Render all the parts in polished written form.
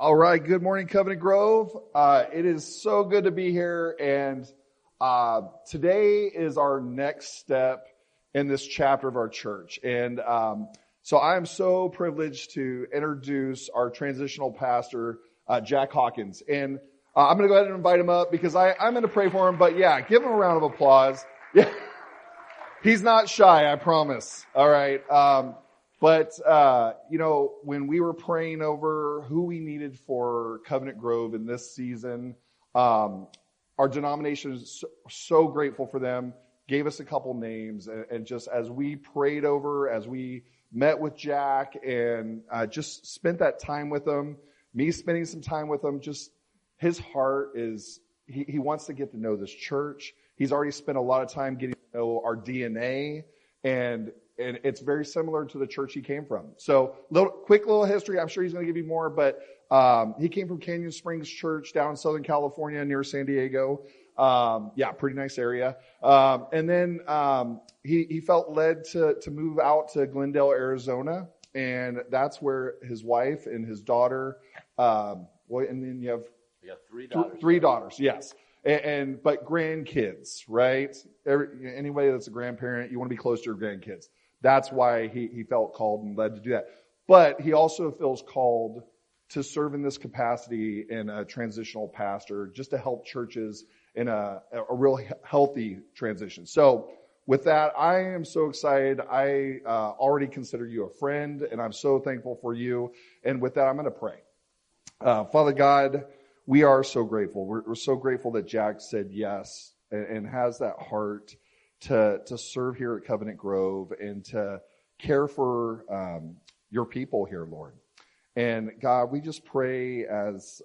All right, good morning, Covenant Grove. It is so good to be here, and today is our next step in this chapter of our church. And so I am so privileged to introduce our transitional pastor, Jack Hawkins. And I'm going to go ahead and invite him up because I'm going to pray for him. But yeah, give him a round of applause. Yeah, he's not shy, I promise. All right. But when we were praying over who we needed for Covenant Grove in this season, our denomination is so grateful for them, gave us a couple names, and just as we prayed over, as we met with Jack and just spent that time with him, me spending some time with him, just his heart is, he wants to get to know this church. He's already spent a lot of time getting to know our DNA, and it's very similar to the church he came from. So, quick little history. I'm sure he's going to give you more, but he came from Canyon Springs Church down in Southern California near San Diego. Pretty nice area. And then he felt led to move out to Glendale, Arizona, and that's where his wife and his daughter. And then you have three daughters. Three daughters, yes. But grandkids, right? Anybody that's a grandparent, you want to be close to your grandkids. That's why he felt called and led to do that. But he also feels called to serve in this capacity in a transitional pastor, just to help churches in a real healthy transition. So with that, I am so excited. I already consider you a friend, and I'm so thankful for you. And with that, I'm going to pray. Father God, we are so grateful. We're so grateful that Jack said yes and has that heart to serve here at Covenant Grove and to care for your people here, Lord. And God, we just pray as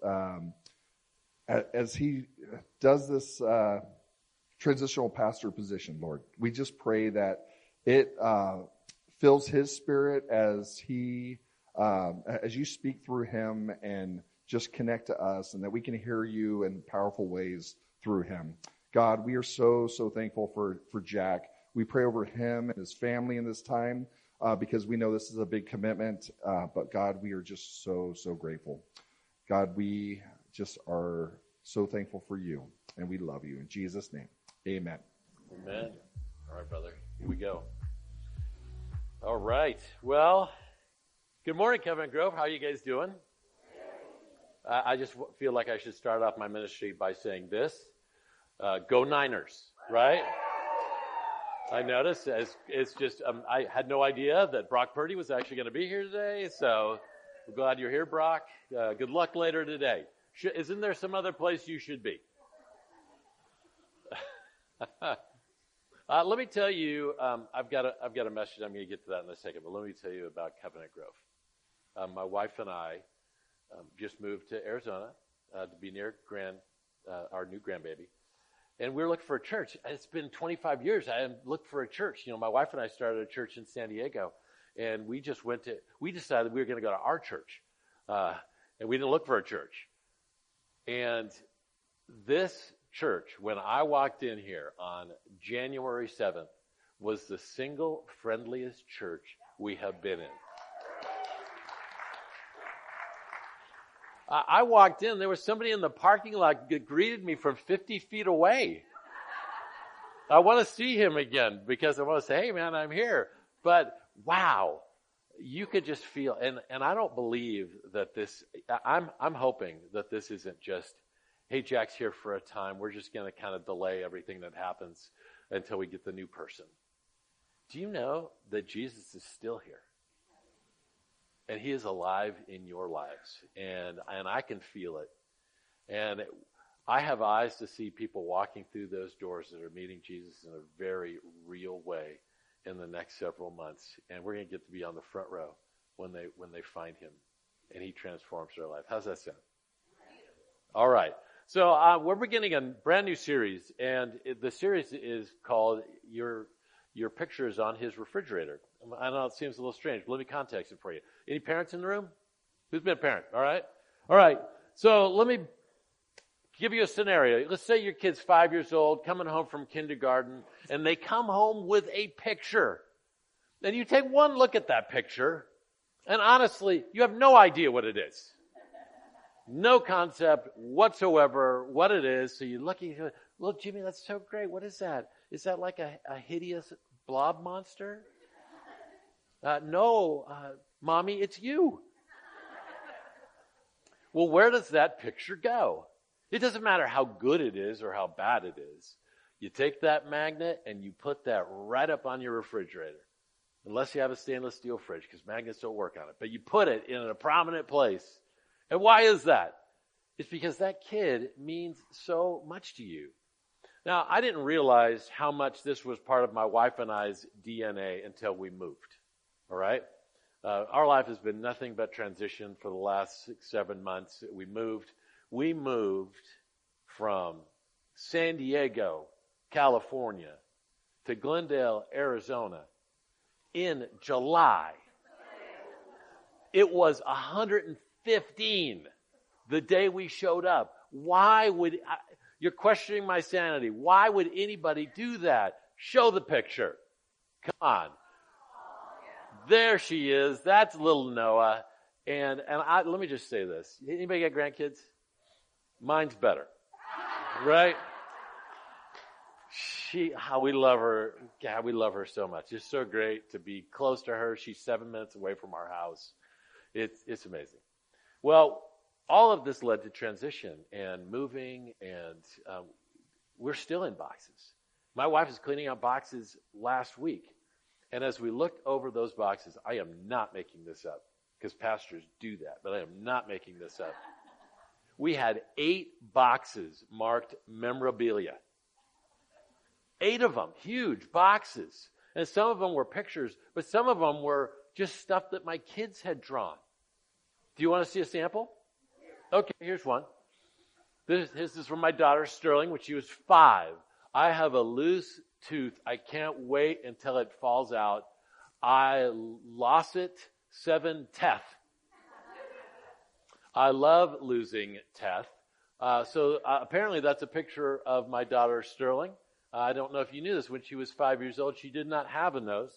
he does this transitional pastor position, Lord, we just pray that it fills his spirit as he as you speak through him and just connect to us, and that we can hear you in powerful ways through him. God, we are so thankful for Jack. We pray over him and his family in this time because we know this is a big commitment. But God, we are just so grateful. God, we just are so thankful for you, and we love you. In Jesus' name, amen. Amen. All right, brother. Here we go. All right. Well, good morning, Covenant Grove. How are you guys doing? I just feel like I should start off my ministry by saying this. Go Niners, right? I noticed it's just, I had no idea that Brock Purdy was actually going to be here today, so we're glad you're here, Brock. Good luck later today. Isn't there some other place you should be? Let me tell you, I've got a message. I'm going to get to that in a second, but let me tell you about Covenant Grove. My wife and I just moved to Arizona to be near our new grandbaby. And we were looking for a church. It's been 25 years. I hadn't looked for a church. My wife and I started a church in San Diego. And we decided we were going to go to our church. And we didn't look for a church. And this church, when I walked in here on January 7th, was the single friendliest church we have been in. I walked in, there was somebody in the parking lot that greeted me from 50 feet away. I want to see him again because I want to say, hey man, I'm here. But wow, you could just feel, and I don't believe that I'm hoping that this isn't just, hey, Jack's here for a time. We're just going to kind of delay everything that happens until we get the new person. Do you know that Jesus is still here? And he is alive in your lives. And I can feel it. And I have eyes to see people walking through those doors that are meeting Jesus in a very real way in the next several months. And we're going to get to be on the front row when they find him. And he transforms their life. How's that sound? All right. So we're beginning a brand new series. And the series is called Your Picture is on His Refrigerator. I know it seems a little strange, but let me context it for you. Any parents in the room? Who's been a parent? All right. So let me give you a scenario. Let's say your kid's 5 years old, coming home from kindergarten, and they come home with a picture. And you take one look at that picture, and honestly, you have no idea what it is. No concept whatsoever what it is. So you look, you go, look, Jimmy, that's so great. What is that? Is that like a hideous blob monster? No, Mommy, it's you. Well, where does that picture go? It doesn't matter how good it is or how bad it is. You take that magnet and you put that right up on your refrigerator. Unless you have a stainless steel fridge, because magnets don't work on it. But you put it in a prominent place. And why is that? It's because that kid means so much to you. Now, I didn't realize how much this was part of my wife and I's DNA until we moved. All right? Our life has been nothing but transition for the last 6-7 months. We moved from San Diego, California, to Glendale, Arizona in July. It was 115 the day we showed up. You're questioning my sanity. Why would anybody do that? Show the picture. Come on. There she is. That's little Noah. And let me just say this. Anybody got grandkids? Mine's better. Right? We love her. God, we love her so much. It's so great to be close to her. She's 7 minutes away from our house. It's amazing. Well, all of this led to transition and moving, and we're still in boxes. My wife is cleaning out boxes last week. And as we looked over those boxes, I am not making this up, because pastors do that, but I am not making this up. We had 8 boxes marked memorabilia. 8 of them, huge boxes. And some of them were pictures, but some of them were just stuff that my kids had drawn. Do you want to see a sample? Okay, here's one. This is from my daughter, Sterling, when she was 5. I have a loose tooth. I can't wait until it falls out. I lost it 7 teeth. I love losing teeth. So apparently that's a picture of my daughter, Sterling. I don't know if you knew this. When she was 5 years old, she did not have a nose.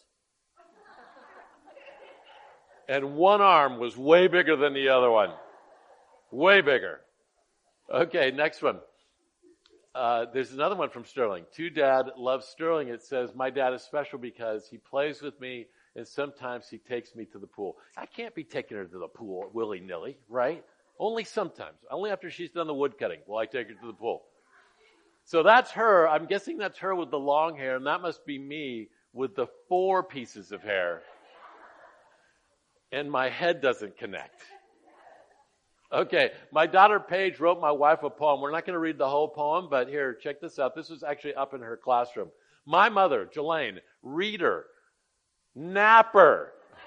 And one arm was way bigger than the other one. Way bigger. Okay, next one. There's another one from Sterling. To Dad loves Sterling. It says, my dad is special because he plays with me and sometimes he takes me to the pool. I can't be taking her to the pool willy-nilly, right? Only sometimes. Only after she's done the wood cutting will I take her to the pool. So that's her. I'm guessing that's her with the long hair, and that must be me with the 4 pieces of hair. And my head doesn't connect. Okay, my daughter Paige wrote my wife a poem. We're not going to read the whole poem, but here, check this out. This was actually up in her classroom. My mother, Jelaine, reader, napper.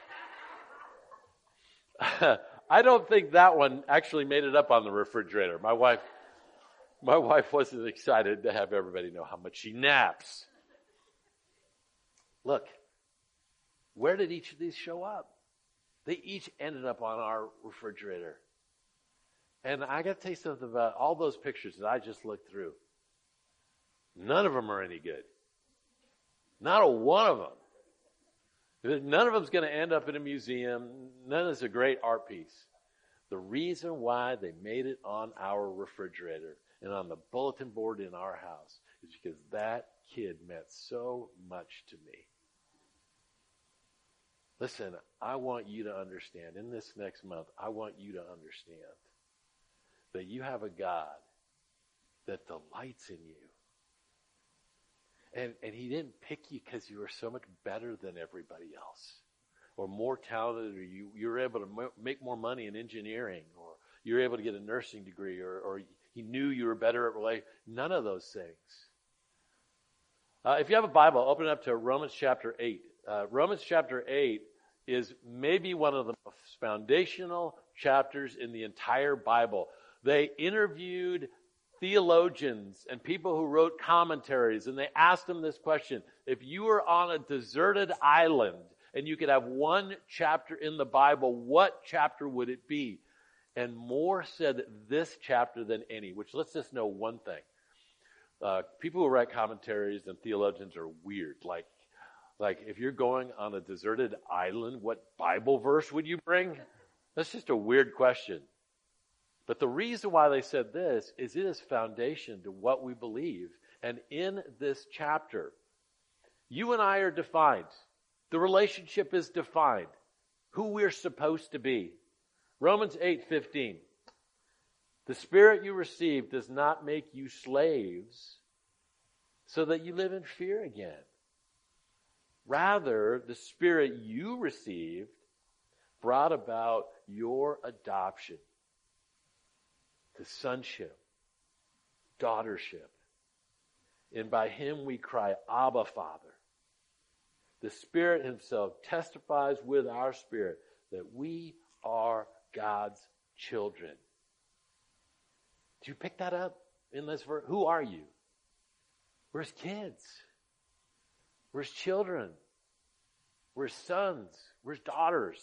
I don't think that one actually made it up on the refrigerator. My wife wasn't excited to have everybody know how much she naps. Look, where did each of these show up? They each ended up on our refrigerator. And I got to tell you something about all those pictures that I just looked through. None of them are any good. Not a one of them. None of them is going to end up in a museum. None is a great art piece. The reason why they made it on our refrigerator and on the bulletin board in our house is because that kid meant so much to me. Listen, I want you to understand, in this next month, I want you to understand that you have a God that delights in you. And he didn't pick you because you were so much better than everybody else, or more talented, or you were able to make more money in engineering, or you were able to get a nursing degree, or he knew you were better at relay. None of those things. If you have a Bible, open it up to Romans chapter 8. Romans chapter 8 is maybe one of the most foundational chapters in the entire Bible. They interviewed theologians and people who wrote commentaries, and they asked them this question: if you were on a deserted island and you could have one chapter in the Bible, what chapter would it be? And more said this chapter than any, which lets us know one thing. People who write commentaries and theologians are weird. Like if you're going on a deserted island, what Bible verse would you bring? That's just a weird question. But the reason why they said this is it is foundation to what we believe. And in this chapter, you and I are defined. The relationship is defined. Who we're supposed to be. Romans 8:15. The Spirit you received does not make you slaves so that you live in fear again. Rather, the Spirit you received brought about your adoption to sonship, daughtership. And by Him we cry, Abba, Father. The Spirit Himself testifies with our spirit that we are God's children. Did you pick that up in this verse? Who are you? We're His kids. We're His children. We're His sons. We're His daughters.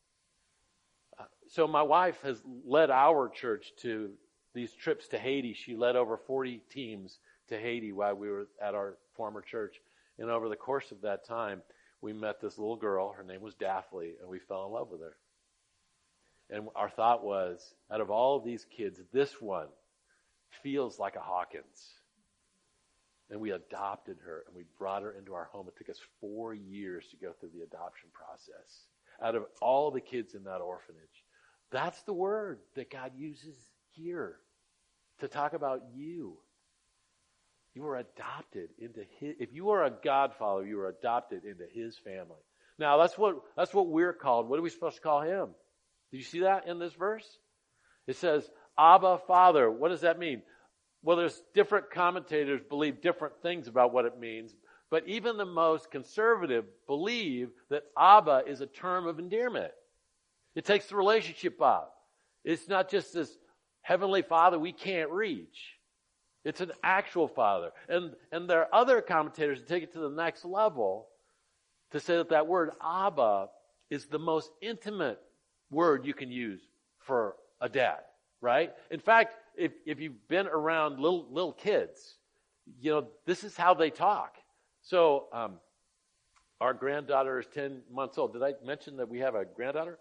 So my wife has led our church to these trips to Haiti. She led over 40 teams to Haiti while we were at our former church. And over the course of that time, we met this little girl. Her name was Daphne, and we fell in love with her. And our thought was, out of all of these kids, this one feels like a Hawkins. And we adopted her, and we brought her into our home. It took us 4 years to go through the adoption process. Out of all the kids in that orphanage. That's the word that God uses here to talk about you. You were adopted into His. If you are a God follower, you were adopted into His family. Now, that's what we're called. What are we supposed to call Him? Do you see that in this verse? It says, Abba, Father. What does that mean? Well, there's different commentators believe different things about what it means. But even the most conservative believe that Abba is a term of endearment. It takes the relationship up. It's not just this heavenly Father we can't reach. It's an actual Father. And there are other commentators that take it to the next level to say that word Abba is the most intimate word you can use for a dad, right? In fact, if you've been around little kids, you know, this is how they talk. So, our granddaughter is 10 months old. Did I mention that we have a granddaughter?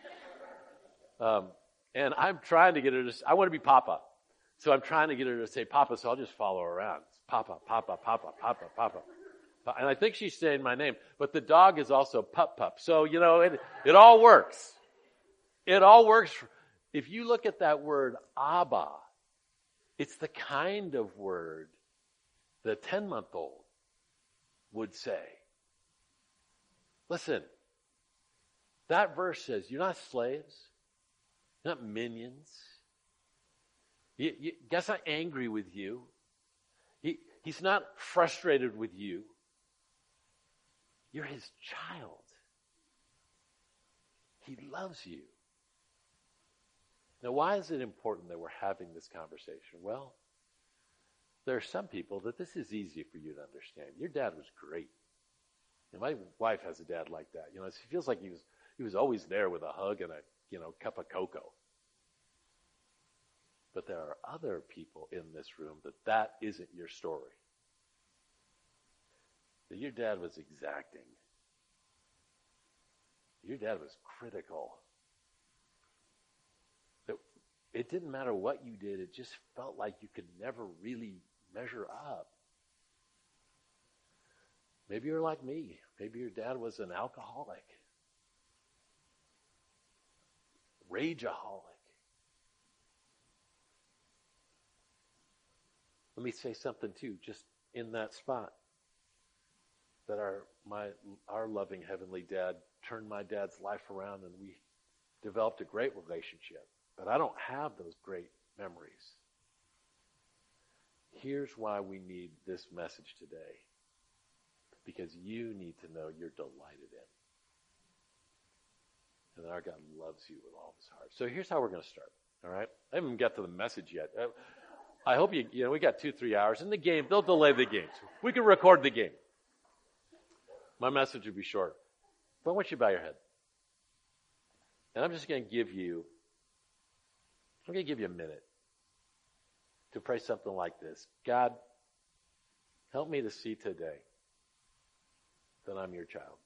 And I'm trying to get her I want to be Papa. So I'm trying to get her to say Papa, so I'll just follow her around. Papa, Papa, Papa, Papa, Papa. And I think she's saying my name. But the dog is also Pup Pup. So, you know, it all works. It all works. If you look at that word Abba, it's the kind of word the 10-month-old would say. Listen, that verse says you're not slaves, you're not minions. God's not angry with you. He's not frustrated with you. You're His child. He loves you. Now, why is it important that we're having this conversation? Well, there are some people that this is easy for you to understand. Your dad was great. And my wife has a dad like that. You know, it feels like he was always there with a hug and a cup of cocoa. But there are other people in this room that isn't your story. That your dad was exacting. Your dad was critical. That it didn't matter what you did, it just felt like you could never really measure up. Maybe you're like me. Maybe your dad was an alcoholic. Rageaholic. Let me say something too, just in that spot. That our loving heavenly dad turned my dad's life around and we developed a great relationship. But I don't have those great memories. Here's why we need this message today. Because you need to know you're delighted in. And that our God loves you with all of His heart. So here's how we're going to start. All right? I haven't even got to the message yet. I hope we got 2-3 hours. In the game, they'll delay the games. We can record the game. My message will be short. But I want you to bow your head. And I'm just going to give you a minute to pray something like this. God, help me to see today that I'm your child.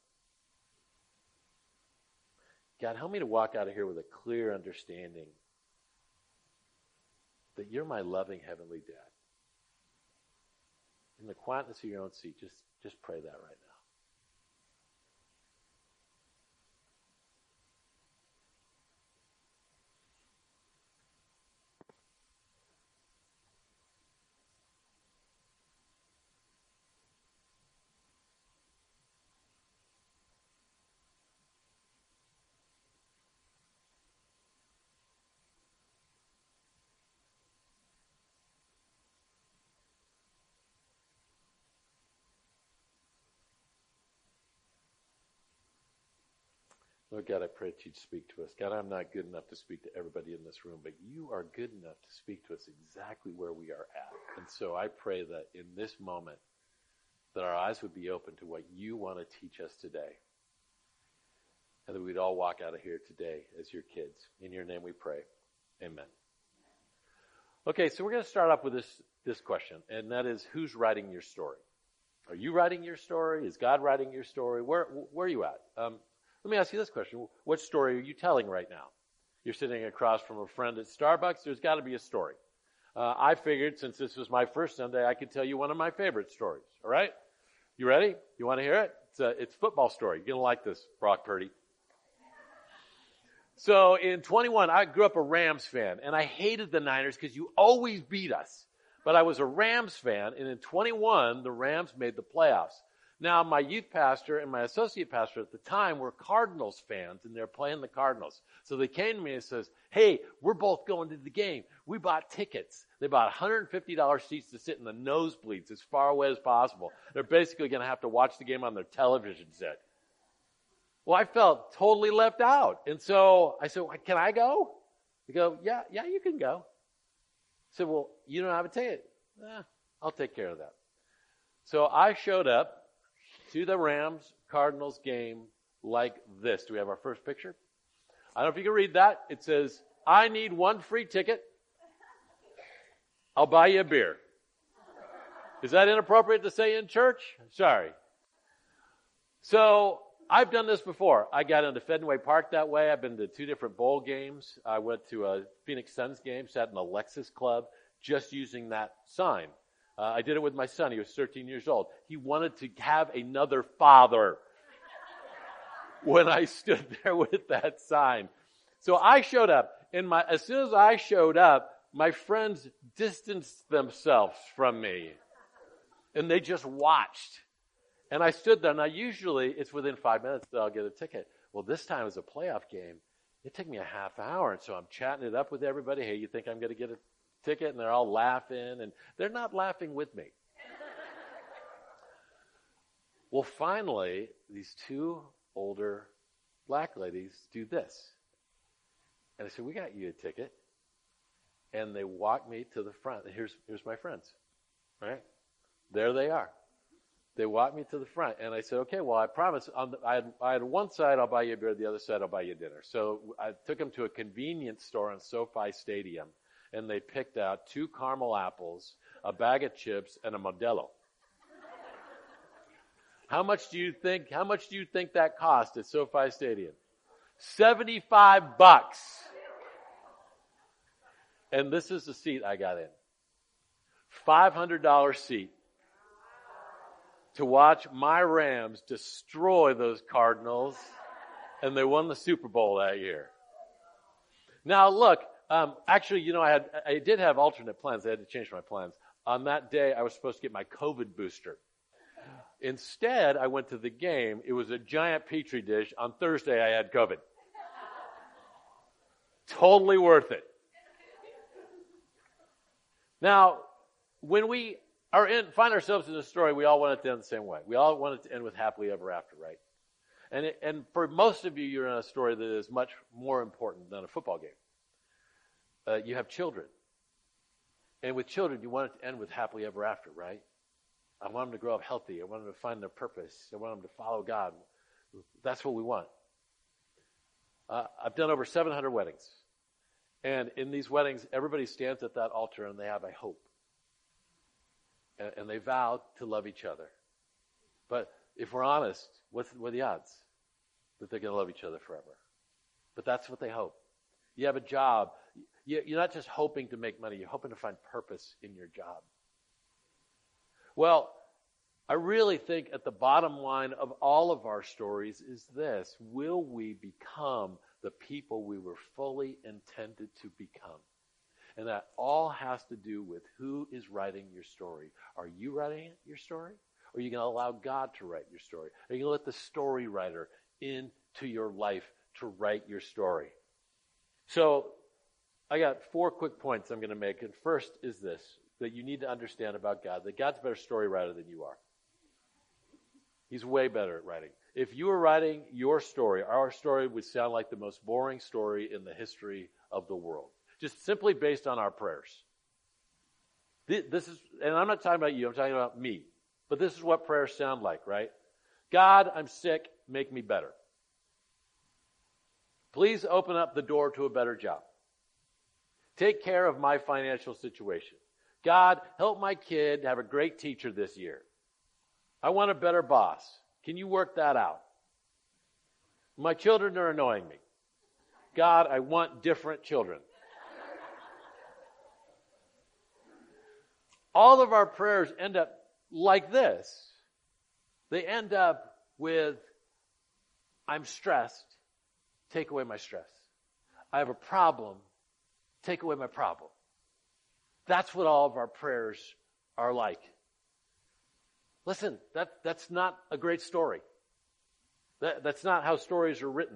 God, help me to walk out of here with a clear understanding that you're my loving Heavenly Dad. In the quietness of your own seat, just pray that right now. Lord God, I pray that you'd speak to us. God, I'm not good enough to speak to everybody in this room, but you are good enough to speak to us exactly where we are at. And so I pray that in this moment, that our eyes would be open to what you want to teach us today. And that we'd all walk out of here today as your kids. In your name we pray. Amen. Okay, so we're going to start off with this question, and that is, who's writing your story? Are you writing your story? Is God writing your story? Where are you at? Let me ask you this question. What story are you telling right now? You're sitting across from a friend at Starbucks. There's got to be a story. I figured since this was my first Sunday, I could tell you one of my favorite stories. All right? You ready? You want to hear it? It's a football story. You're going to like this, Brock Purdy. So in 21, I grew up a Rams fan, and I hated the Niners because you always beat us. But I was a Rams fan, and in 21, the Rams made the playoffs. Now, my youth pastor and my associate pastor at the time were Cardinals fans, and they're playing the Cardinals. So they came to me and says, hey, we're both going to the game. We bought tickets. They bought $150 seats to sit in the nosebleeds as far away as possible. They're basically going to have to watch the game on their television set. Well, I felt totally left out. And so I said, can I go? They go, yeah, you can go. I said, well, you don't have a ticket. I'll take care of that. So I showed up to the Rams-Cardinals game like this. Do we have our first picture? I don't know if you can read that. It says, I need one free ticket. I'll buy you a beer. Is that inappropriate to say in church? Sorry. So I've done this before. I got into Fenway Park that way. I've been to 2 different bowl games. I went to a Phoenix Suns game, sat in the Lexus Club, just using that sign. I did it with my son. He was 13 years old. He wanted to have another father when I stood there with that sign. So I showed up, and as soon as I showed up, my friends distanced themselves from me, and they just watched. And I stood there. Now, usually it's within 5 minutes that I'll get a ticket. Well, this time it was a playoff game. It took me a half hour, and so I'm chatting it up with everybody. Hey, you think I'm going to get a ticket? And they're all laughing, and they're not laughing with me. Well, finally, these 2 older black ladies do this. And I said, we got you a ticket. And they walked me to the front. And here's my friends, right? There they are. They walked me to the front, and I said, okay, well, I promise. I had one side, I'll buy you a beer. The other side, I'll buy you dinner. So I took them to a convenience store in SoFi Stadium, and they picked out 2 caramel apples, a bag of chips, and a Modelo. How much do you think that cost at SoFi Stadium? $75. And this is the seat I got in. $500 seat to watch my Rams destroy those Cardinals, and they won the Super Bowl that year. Now look, actually, I did have alternate plans. I had to change my plans. On that day, I was supposed to get my COVID booster. Instead, I went to the game. It was a giant Petri dish. On Thursday, I had COVID. Totally worth it. Now, when we find ourselves in a story, we all want it to end the same way. We all want it to end with happily ever after, right? And for most of you, you're in a story that is much more important than a football game. You have children. And with children, you want it to end with happily ever after, right? I want them to grow up healthy. I want them to find their purpose. I want them to follow God. That's what we want. I've done over 700 weddings. And in these weddings, everybody stands at that altar and they have a hope. And they vow to love each other. But if we're honest, what are the odds that they're going to love each other forever? But that's what they hope. You have a job. You're not just hoping to make money. You're hoping to find purpose in your job. Well, I really think at the bottom line of all of our stories is this: will we become the people we were fully intended to become? And that all has to do with who is writing your story. Are you writing your story? Or are you going to allow God to write your story? Are you going to let the story writer into your life to write your story? So I got 4 quick points I'm going to make. And first is this, that you need to understand about God, that God's a better story writer than you are. He's way better at writing. If you were writing your story, our story would sound like the most boring story in the history of the world. Just simply based on our prayers. This is, and I'm not talking about you, I'm talking about me. But this is what prayers sound like, right? God, I'm sick, make me better. Please open up the door to a better job. Take care of my financial situation. God, help my kid have a great teacher this year. I want a better boss. Can you work that out? My children are annoying me. God, I want different children. All of our prayers end up like this. They end up with, I'm stressed, take away my stress. I have a problem, take away my problem. That's what all of our prayers are like. Listen, that's not a great story. That's not how stories are written.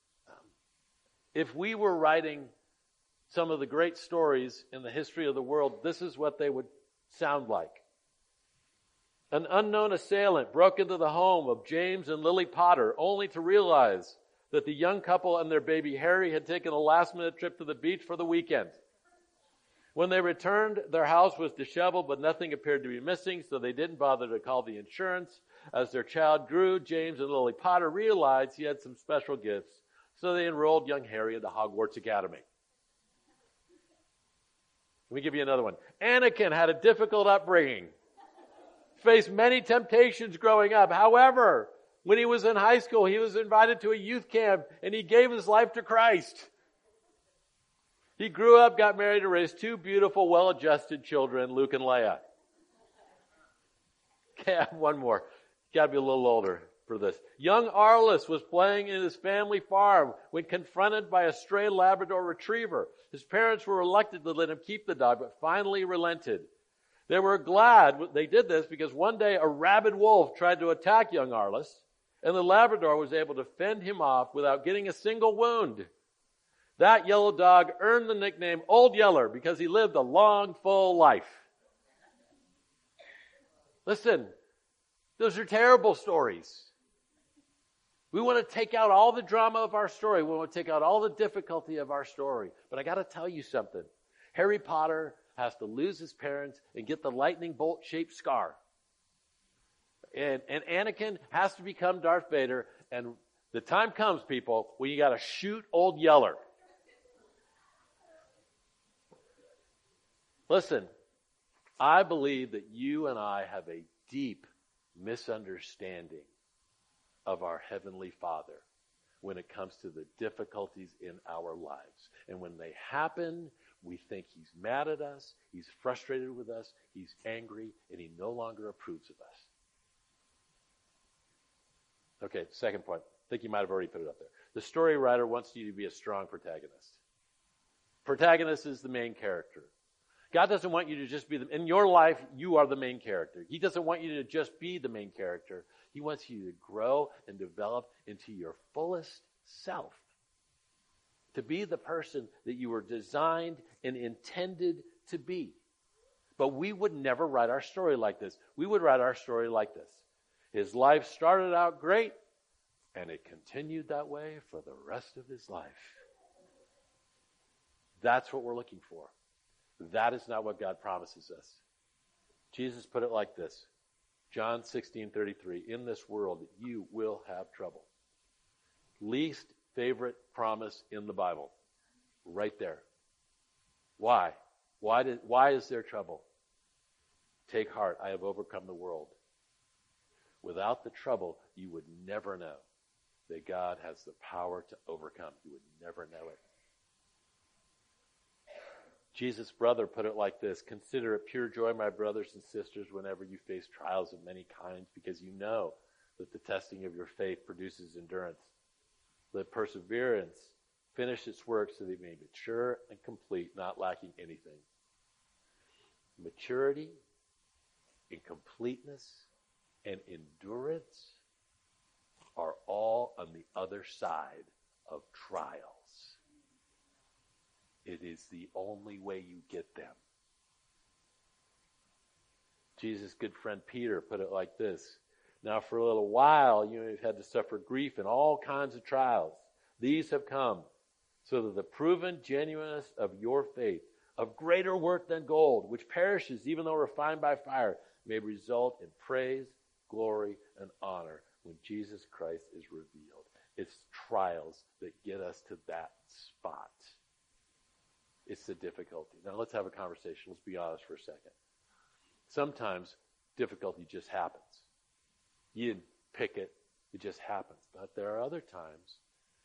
If we were writing some of the great stories in the history of the world, this is what they would sound like. An unknown assailant broke into the home of James and Lily Potter only to realize that the young couple and their baby Harry had taken a last-minute trip to the beach for the weekend. When they returned, their house was disheveled, but nothing appeared to be missing, so they didn't bother to call the insurance. As their child grew, James and Lily Potter realized he had some special gifts, so they enrolled young Harry into Hogwarts Academy. Let me give you another one. Anakin had a difficult upbringing, faced many temptations growing up. However, when he was in high school, he was invited to a youth camp, and he gave his life to Christ. He grew up, got married, and raised 2 beautiful, well-adjusted children, Luke and Leia. Okay, I have one more. Got to be a little older for this. Young Arliss was playing in his family farm when confronted by a stray Labrador retriever. His parents were reluctant to let him keep the dog, but finally relented. They were glad they did this because one day a rabid wolf tried to attack young Arliss, and the Labrador was able to fend him off without getting a single wound. That yellow dog earned the nickname Old Yeller because he lived a long, full life. Listen, those are terrible stories. We want to take out all the drama of our story. We want to take out all the difficulty of our story. But I got to tell you something. Harry Potter has to lose his parents and get the lightning bolt-shaped scar. And Anakin has to become Darth Vader. And the time comes, people, when you got to shoot Old Yeller. Listen, I believe that you and I have a deep misunderstanding of our Heavenly Father when it comes to the difficulties in our lives. And when they happen, we think He's mad at us, He's frustrated with us, He's angry, and He no longer approves of us. Okay, second point. I think you might have already put it up there. The story writer wants you to be a strong protagonist. Protagonist is the main character. God doesn't want you to just be in your life, you are the main character. He doesn't want you to just be the main character. He wants you to grow and develop into your fullest self. To be the person that you were designed and intended to be. But we would never write our story like this. We would write our story like this. His life started out great, and it continued that way for the rest of his life. That's what we're looking for. That is not what God promises us. Jesus put it like this. John 16:33. In this world, you will have trouble. Least favorite promise in the Bible. Right there. Why? Why is there trouble? Take heart, I have overcome the world. Without the trouble, you would never know that God has the power to overcome. You would never know it. Jesus' brother put it like this: consider it pure joy, my brothers and sisters, whenever you face trials of many kinds, because you know that the testing of your faith produces endurance. Let perseverance finish its work so that it may be mature and complete, not lacking anything. Maturity and completeness and endurance are all on the other side of trials. It is the only way you get them. Jesus' good friend Peter put it like this: now for a little while you have had to suffer grief in all kinds of trials. These have come so that the proven genuineness of your faith, of greater worth than gold, which perishes even though refined by fire, may result in praise, glory, and honor when Jesus Christ is revealed. It's trials that get us to that spot. It's the difficulty. Now let's have a conversation. Let's be honest for a second. Sometimes difficulty just happens. You didn't pick it. It just happens. But there are other times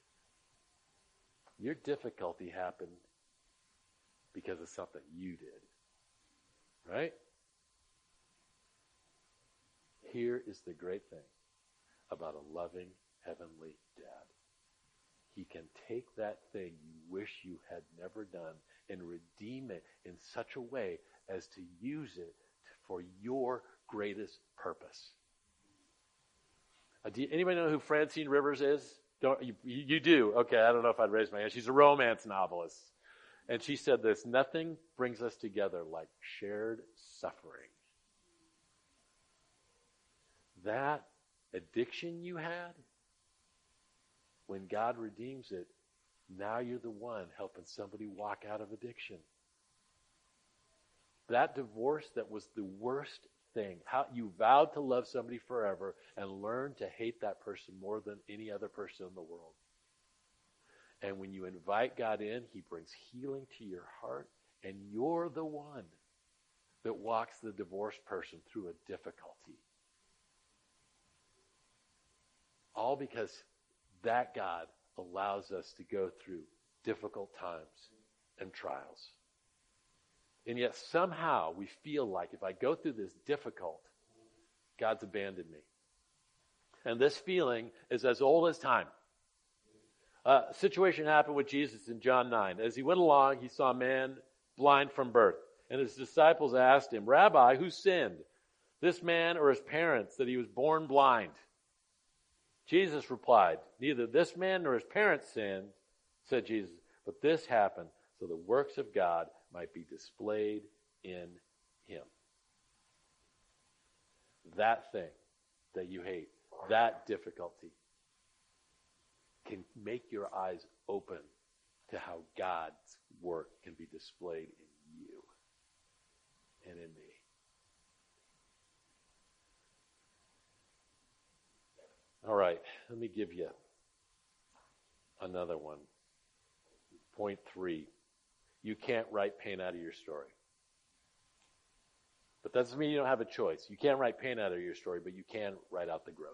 your difficulty happened because of something you did. Right? Here is the great thing about a loving heavenly dad. He can take that thing you wish you had never done and redeem it in such a way as to use it for your greatest purpose. Anybody know who Francine Rivers is? You do? Okay, I don't know if I'd raise my hand. She's a romance novelist. And she said this: nothing brings us together like shared suffering. That addiction you had, when God redeems it, now you're the one helping somebody walk out of addiction. That divorce that was the worst thing, how you vowed to love somebody forever and learned to hate that person more than any other person in the world. And when you invite God in, he brings healing to your heart, and you're the one that walks the divorced person through a difficulty. All because that God allows us to go through difficult times and trials. And yet somehow we feel like if I go through this difficult, God's abandoned me. And this feeling is as old as time. A situation happened with Jesus in John 9. As he went along, he saw a man blind from birth. And his disciples asked him, Rabbi, who sinned, this man or his parents, that he was born blind? Jesus replied, neither this man nor his parents sinned, said Jesus, but this happened so the works of God might be displayed in him. That thing that you hate, that difficulty, can make your eyes open to how God's work can be displayed in you and in me. All right, let me give you another one. Point 3. You can't write pain out of your story. But that doesn't mean you don't have a choice. You can't write pain out of your story, but you can write out the growth.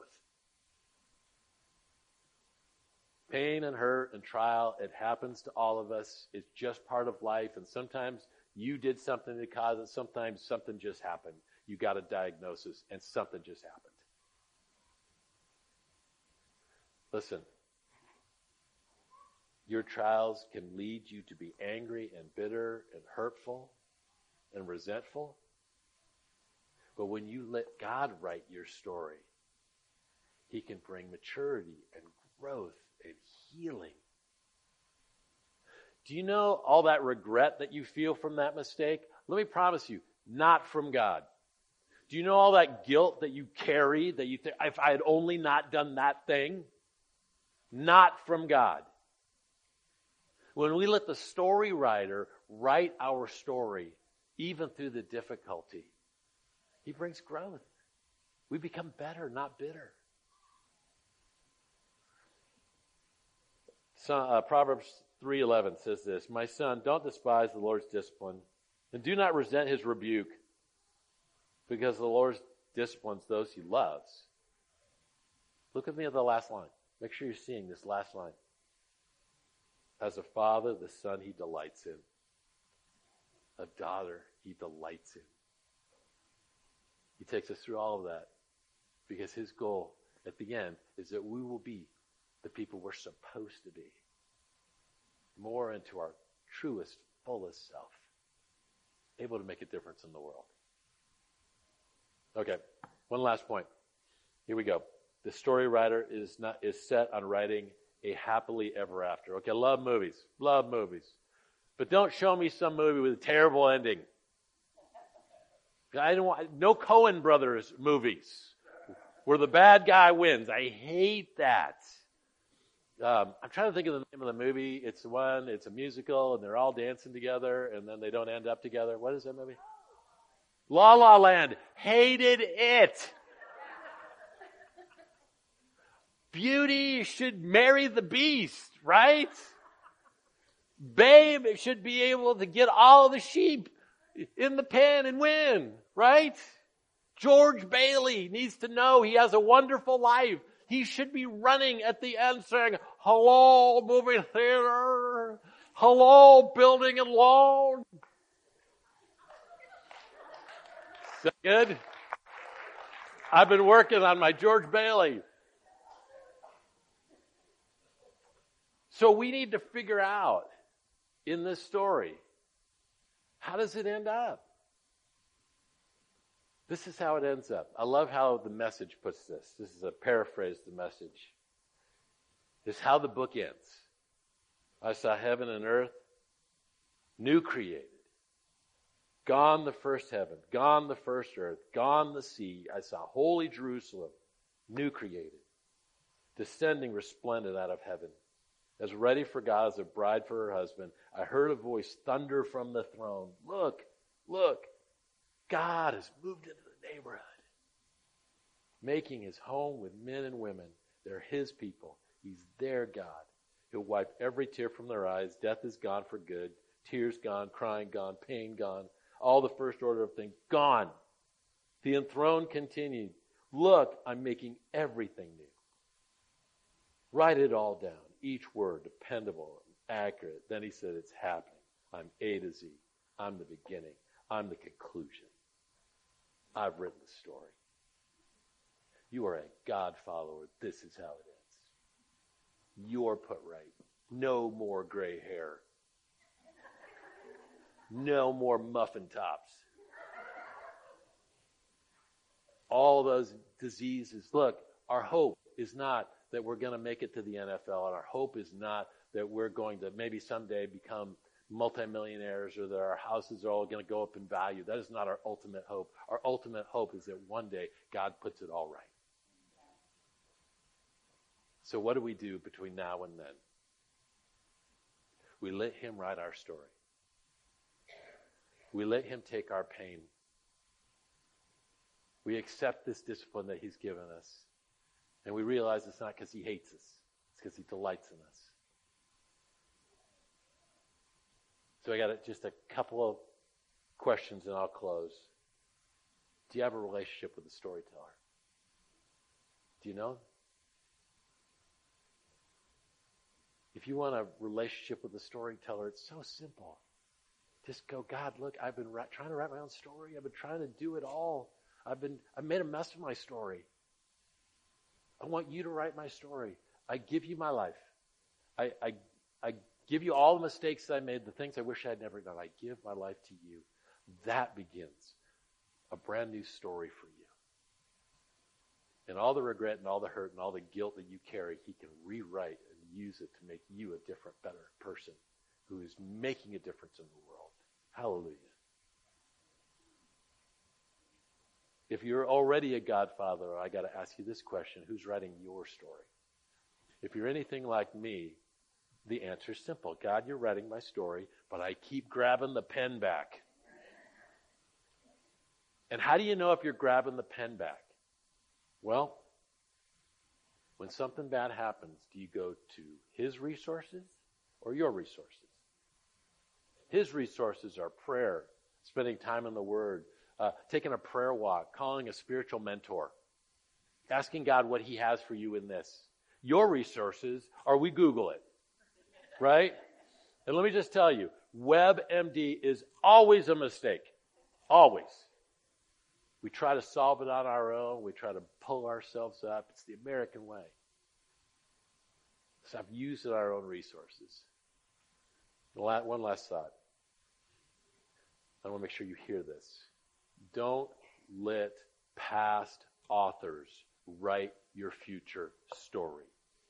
Pain and hurt and trial, it happens to all of us. It's just part of life. And sometimes you did something to cause it. Sometimes something just happened. You got a diagnosis and something just happened. Listen, your trials can lead you to be angry and bitter and hurtful and resentful. But when you let God write your story, he can bring maturity and growth and healing. Do you know all that regret that you feel from that mistake? Let me promise you, not from God. Do you know all that guilt that you carry, that you think, if I had only not done that thing? Not from God. When we let the story writer write our story, even through the difficulty, he brings growth. We become better, not bitter. So, Proverbs 3:11 says this, my son, don't despise the Lord's discipline, and do not resent his rebuke, because the Lord disciplines those he loves. Look at me at the last line. Make sure you're seeing this last line. As a father, the son he delights in. a daughter he delights in. He takes us through all of that because his goal at the end is that we will be the people we're supposed to be. More into our truest, fullest self. Able to make a difference in the world. Okay, one last point. Here we go. The story writer is set on writing a happily ever after. Okay, love movies. But don't show me some movie with a terrible ending. I don't want no Coen Brothers movies where the bad guy wins. I hate that. I'm trying to think of the name of the movie. It's a musical, and they're all dancing together, and then they don't end up together. What is that movie? La La Land. Hated it. Beauty should marry the Beast, right? Babe should be able to get all the sheep in the pen and win, right? George Bailey needs to know he has a wonderful life. He should be running at the end saying, hello, movie theater. Hello, building and loan. Is that good? I've been working on my George Bailey. So we need to figure out in this story, how does it end up? This is how it ends up. I love how the Message puts this. This is a paraphrase of the Message. This is how the book ends. I saw heaven and earth, new created. Gone the first heaven, gone the first earth, gone the sea. I saw holy Jerusalem, new created, descending resplendent out of heaven. As ready for God as a bride for her husband, I heard a voice thunder from the throne. Look, God has moved into the neighborhood, making his home with men and women. They're his people. He's their God. He'll wipe every tear from their eyes. Death is gone for good. Tears gone, crying gone, pain gone. All the first order of things gone. The enthroned continued. Look, I'm making everything new. Write it all down. Each word dependable and accurate. Then he said, it's happening. I'm A to Z. I'm the beginning. I'm the conclusion. I've written the story. You are a God follower. This is how it ends. You're put right. No more gray hair. No more muffin tops. All those diseases. Look, our hope is not that we're going to make it to the NFL, and our hope is not that we're going to maybe someday become multimillionaires or that our houses are all going to go up in value. That is not our ultimate hope. Our ultimate hope is that one day God puts it all right. So what do we do between now and then? We let him write our story. We let him take our pain. We accept this discipline that he's given us. And we realize it's not because he hates us. It's because he delights in us. So I got just a couple of questions and I'll close. Do you have a relationship with the storyteller? Do you know? If you want a relationship with the storyteller, it's so simple. Just go, God, look, I've been trying to write my own story. I've been trying to do it all. I've made a mess of my story. I want you to write my story. I give you my life. I give you all the mistakes that I made, the things I wish I had never done. I give my life to you. That begins a brand new story for you. And all the regret and all the hurt and all the guilt that you carry, he can rewrite and use it to make you a different, better person who is making a difference in the world. Hallelujah. If you're already a godfather, I got to ask you this question. Who's writing your story? If you're anything like me, the answer is simple. God, you're writing my story, but I keep grabbing the pen back. And how do you know if you're grabbing the pen back? Well, when something bad happens, do you go to his resources or your resources? His resources are prayer, spending time in the Word, taking a prayer walk, calling a spiritual mentor, asking God what he has for you in this. Your resources are we Google it, right? And let me just tell you, WebMD is always a mistake. Always. We try to solve it on our own. We try to pull ourselves up. It's the American way. Stop using our own resources. One last thought. I want to make sure you hear this. Don't let past authors write your future story.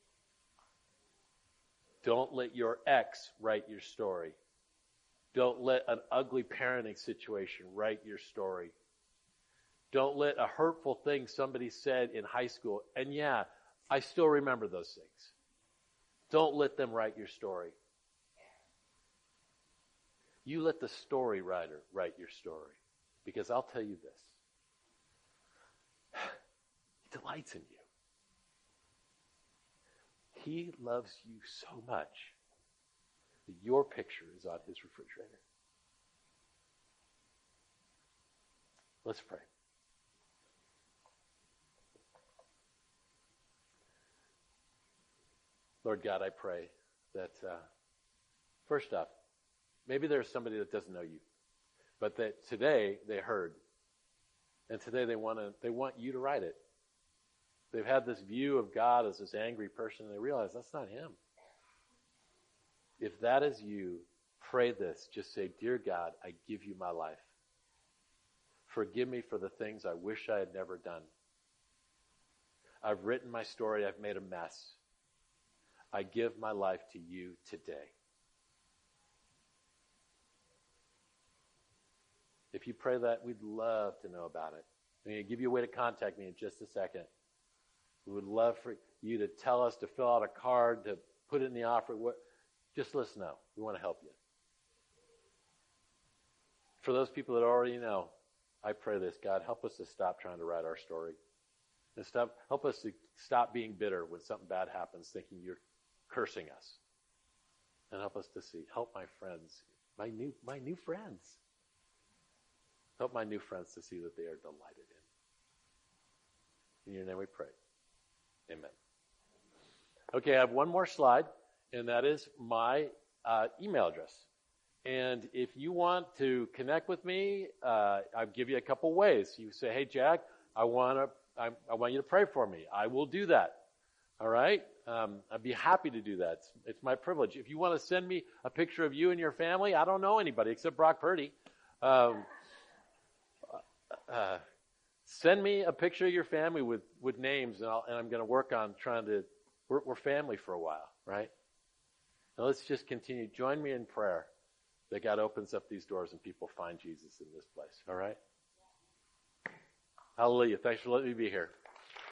Don't let your ex write your story. Don't let an ugly parenting situation write your story. Don't let a hurtful thing somebody said in high school, and yeah, I still remember those things. Don't let them write your story. You let the story writer write your story. Because I'll tell you this. He delights in you. He loves you so much that your picture is on his refrigerator. Let's pray. Lord God, I pray that, first off, maybe there's somebody that doesn't know you, but that today they heard, and today they want you to write it. They've had this view of God as this angry person, and they realize that's not him. If that is you, pray this. Just say, Dear God, I give you my life. Forgive me for the things I wish I had never done. I've written my story. I've made a mess. I give my life to you today. If you pray that, we'd love to know about it. I'm going to give you a way to contact me in just a second. We would love for you to tell us, to fill out a card, to put it in the offering. Just let us know. We want to help you. For those people that already know, I pray this. God, help us to stop trying to write our story. And help us to stop being bitter when something bad happens, thinking you're cursing us. And help us to see. Help my friends, my new friends. Help my new friends to see that they are delighted in. In your name we pray. Amen. Okay, I have one more slide, and that is my email address. And if you want to connect with me, I'll give you a couple ways. You say, hey, Jack, I want you to pray for me. I will do that. All right? I'd be happy to do that. It's my privilege. If you want to send me a picture of you and your family, I don't know anybody except Brock Purdy. Send me a picture of your family with names, and I'm going to work on we're family for a while, right? Now let's just continue. Join me in prayer that God opens up these doors and people find Jesus in this place, all right? Hallelujah. Thanks for letting me be here.